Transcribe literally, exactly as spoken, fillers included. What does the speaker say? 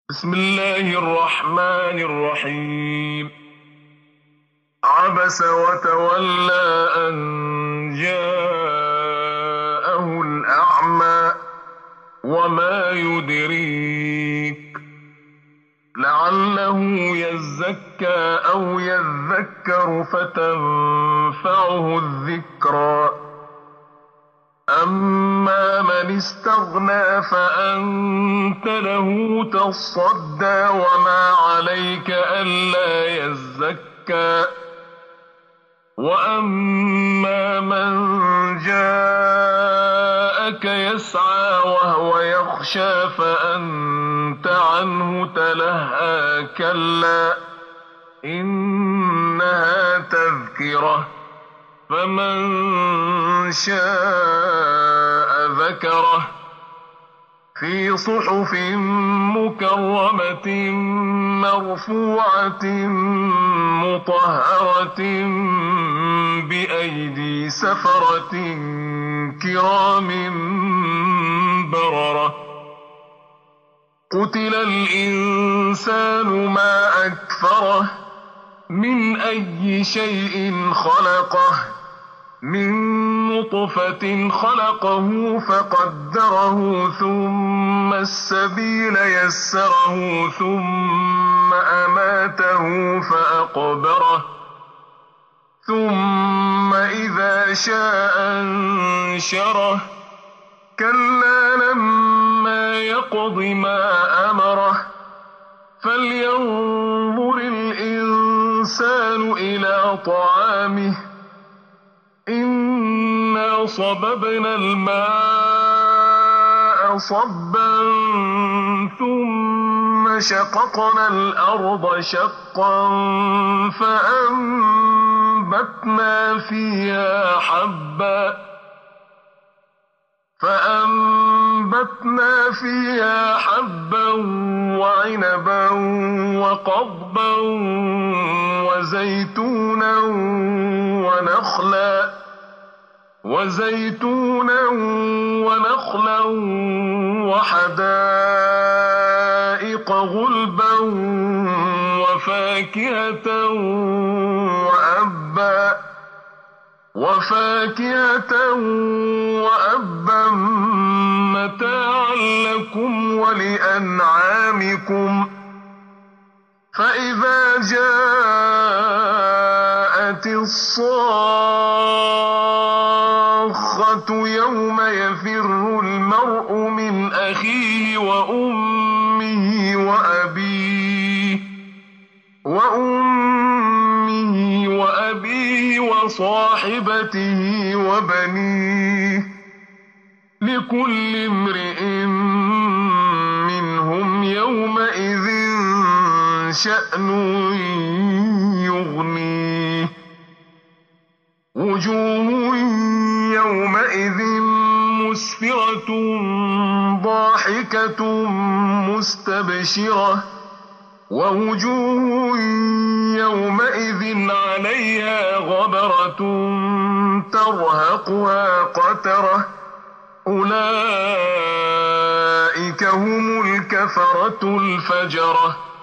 بسم الله الرحمن الرحيم. عبس وتولى أن جاءه الأعمى وما يدريك لعله يزكى أو يذكر فتنفعه الذكرى. أما من استغنى فأنت له تصدى وما عليك ألا يزكى. وأما من جاءك يسعى وهو يخشى فأنت عنه تلهى. كلا إنها تذكرة فمن شاء ذكره في صحف مكرمة مرفوعة مطهرة بأيدي سفرة كرام بررة. قتل الإنسان ما أكفره من أي شيء خلقه من نطفة خلقه فقدره ثم السبيل يسره ثم أماته فأقبره ثم إذا شاء أنشره. كلا لما يقض ما أمره فلينظر الإنسان إلى طعامه إنا صببنا الماء صبا ثم شققنا الأرض شقا فأنبتنا فيها حبا فأنبتنا فيها حبا وعنبا وقضبا وزيتونا ونخلا وزيتونا ونخلا وحدائق غلبا وفاكهة وأبا وفاكهة وأبا متاعا لكم ولأنعامكم. فإذا جاءت الصاخة يوم يفر المرء من أخيه وأمه وأبيه وأمه وأبيه وصاحبته وبنيه لكل امرئ منهم يومئذ شأن يغنيه. وجوه يومئذ مسفرة ضاحكة مستبشرة ووجوه يومئذ عليها غبرة ترهقها قترة. أولئك هم الكفرة الفجرة.